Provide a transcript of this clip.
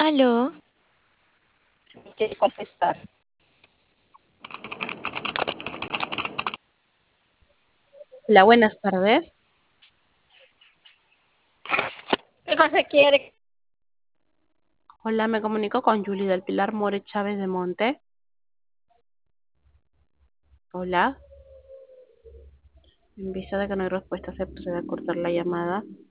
Aló, Quiere contestar. Hola, buenas tardes. ¿Qué cosa quiere? Hola, me comunico con Julie del Pilar More Chávez de Monte. Hola. En vista de que no hay respuesta, se procede a cortar la llamada.